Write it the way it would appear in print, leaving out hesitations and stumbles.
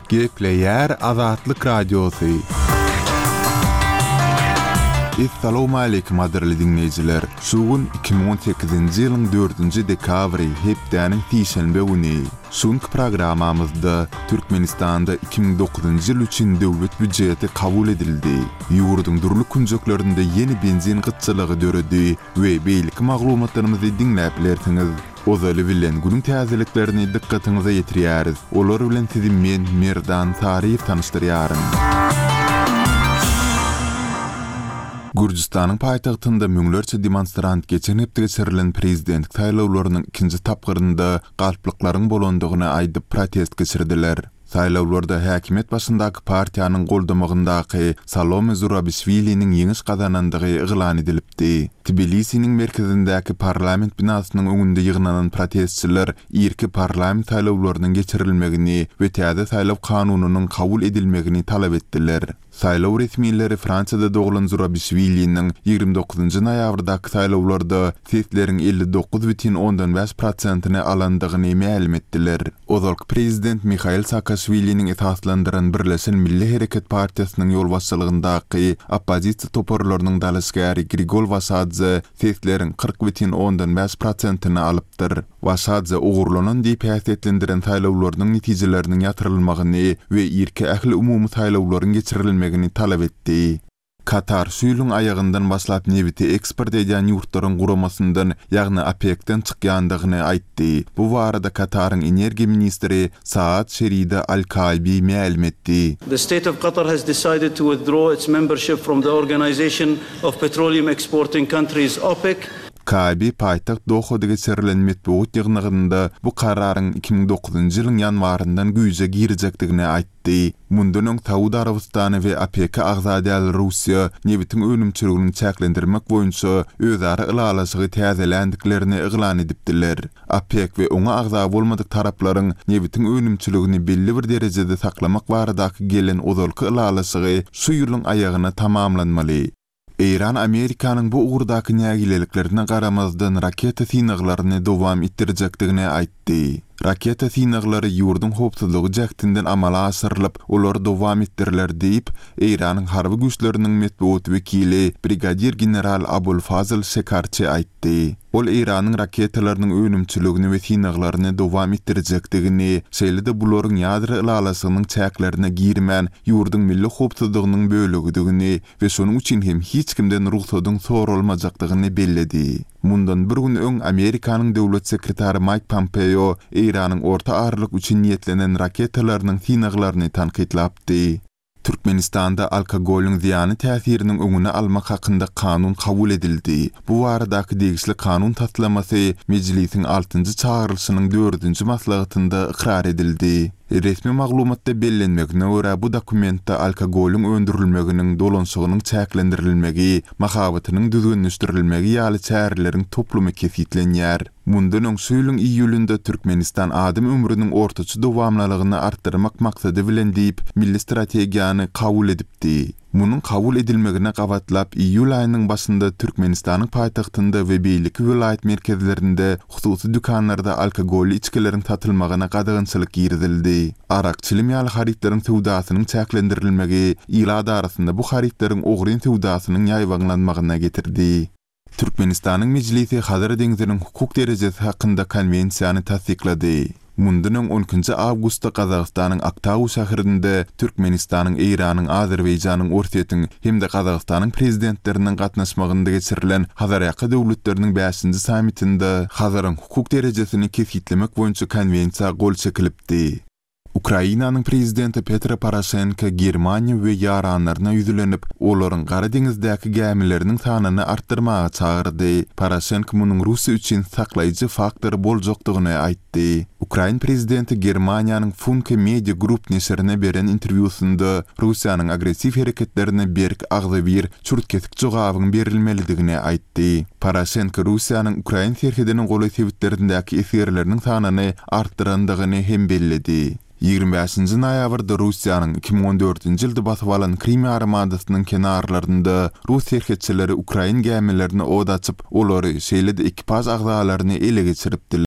Gepleyer Azatlyk Radiosu. Assalamu alaykum adirli dinleyijiler. Şugun 2018-nji ýylyň 4-nji dekabry hepdäniň tişenbe güni. Şunky programamyzda Türkmenistanda 2009-njy ýyl üçin döwlet büdjeti kabul edildi. Ýurduň durly kunjoklarynda ýeni benzin gytçylygy döredi we beýlik maglumatlarymyzy dinläp bilersiňiz. Ozaly bilen günüň täzeliklerini dikkatiňize ýetirýäris. Olar bilen sizi men Merdan Taryp tanışdyrýarym. Gürjistanyň paýtagtynda müňlerçe demonstrant geçen hepde geçirilen prezident saýlawlarynyň ikinji tapgyrynda galplyklaryň bolandygyny aýdyp protest geçirdiler. Saýlawlarda häkimet başyndaky partiýanyň goldamagyndaky Salome Zurabishviliň ýeňiş gazanandygy eglan edilipdi. Tbilisiň merkezindäki parlament binasynyň öňünde ýygnanan protestçiler ýerki parlament saýlawlarynyň geçirilmegini we täze saýlaw kanunynyň kabul edilmegini talap etdiler. Saýlaw resmiýetleri Fransada doglan Zurabishviliň 29-njy noýabrdaky saýlawlarda sesleriň 59,5%-ny alandygyny ma'lum etdiler. Ozalky prezident Mikhail Saakashviliň esaslandyran Birleşen Milli Hereket Partiýasynyň ýol başçylygyndaky oppozisiýa toparlarynyň dalysgary Grigol Vasadze sesleriň 40,5%-ny alypdyr. Vasadze ugurlanan diýip häsiýetlendiren saýlawlarynyň netijeleriniň ýatyrylmagyny we ýerki ähli umumy saýlawlaryň geçirilmegini talap etdi. Katar süýlüň ayagyndan başlap nebiti eksport edýän ýurtlaryň guramasyndan, ýagny OPEC-den çykýandygyny aýtdy. Bu barada Katar'ın energiýa ministri Saad Şerida Al-Kaibi ma'lum etdi. The state of Qatar has decided to withdraw its membership from the Organization of Petroleum Exporting Countries OPEC. Kaibi paýtagt Dohada geçirilen metbuat ýygnygynda bu kararyň 2009-njy ýylyň ýanwaryndan güýje girjekdigini aýtdy. Mundan öň Saudi Arabistany we OPEC agzadäli Russiýa nebitiň önümçiligini çäklendirmek boýunça özara ılalaşygy täzelendiklerini eglan edipdiler. OPEC we oňa agza bolmadyk taraplaryň nebitiň önümçiligini belli bir derejede saklamak baradaky gelen ozalky ılalaşygy şu ýylyň aýagyna tamamlanmaly. Iran Amerikanyň bu ugurdaky nägileliklerine garamazdan raketa synaglaryny dowam etdirjekdigini aýtdy. Raketa synaglary ýurduň howpsuzlygy jagtinden amala aşyrylyp, olar dowam etdiriler diýip Iranyň harby güýçleriniň metbuat wekili brigadir general Abul Fazl Shekarchi aýtdy. Ol Iranyň raketalarynyň önümçiligini we synaglaryny dowam etdirjekdigini, şeýle-de bularyň ýadry ylalasynyň çäklerine girmän ýurduň milli howpsuzlygynyň bölegdigini we şonuň üçin hem hiç kimden ruhsatyň sorulmajakdygyny belledi. Mundan bir gün öň Amerikanyň döwlet sekretary Mike Pompeo Iranyň orta arlyk üçin niýetlenen raketalarynyň synaglaryny tanqidlapdy. Türkmenistanda alkogolüň ziýany täsiriniň öňüne almak hakynda kanun kabul edildi. Bu baradaky degişli kanun taslamasy meclisiň 6-njy çağrylşynyň 4-nji maslahatynda ikrar edildi. Resmi maglumatda bellenmegine görä bu dokumentda alkogolüň öndürilmeginiň dolanşygynyň çäklendirilmegi, mahabatynyň düzgünleşdirilmegi ýaly çäreleriň toplumy kesitlenýär. Mundan öň süýlüň iýulynda Türkmenistan adam ömrüniň ortaçy dowamlylygyny artdyrmak maksady bilen diýip milli strategiýany kabul edipdi. Munun kabul edilmegine gabatlap iýul aýynyň başynda Türkmenistanyň paýtagtynda we beýlik vilayet merkezlerinde hususy dükanlarda alkogolly içkileriň satylmagyna gadagynçylyk girdildi. Arakçylym ýaly haritlaryň sowdasynyň çäklendirilmegi ýyllar arasynda bu haritlaryň ogry sowdasynyň ýaýwaglanmagyna getirdi. Türkmenistanyň meclisi Hazar deňiziniň hukuk derejesi hakynda konwensiýany tasdiklady. Mundan öň 10-njy awgustda Kazakstanyň Aktau şäherinde Türkmenistanyň, Iranyň, Azerbaýjanyň, Orsetýanyň hemde Kazakstanyň prezidentleriniň gatnaşmagynda geçirilen Hazar ýaky döwletleriniň 5-nji sammitinde Hazaryň hukuk derejesini kesitlemek boýunça konwensiýa gol çekilipdi. Ukrainanyň prezidenti Petro Poroshenko Germaniýa we ýaranlaryna ýüzlenip, olaryň Gara deňizdäki gämileriniň sanyny artdyrmaga çağırdy. Poroshenko munyň Russiýa üçin saklaýjy faktor boljakdygyny aýtdy. Ukraina prezidenti Germaniýanyň Funke Media Group neşrine beren interwýusynda Russiýanyň agressiv hereketlerine berk agzy bir çurtkesik jogabyň berilmelidigini aýtdy. Poroshenko Russiýanyň Ukraina serhediniň goly sebitlerindäki eserleriniň sanyny artdyrandygyny hem belledi. 25-nji noýabrda Russiýanyň 2014-nji ýylda basyp alan Krim armadasynyň kenarlarynda Rus serhetçileri Ukraina gämilerini od açyp, olary şeýle-de ekipaj agzalaryny ele geçiripdiler.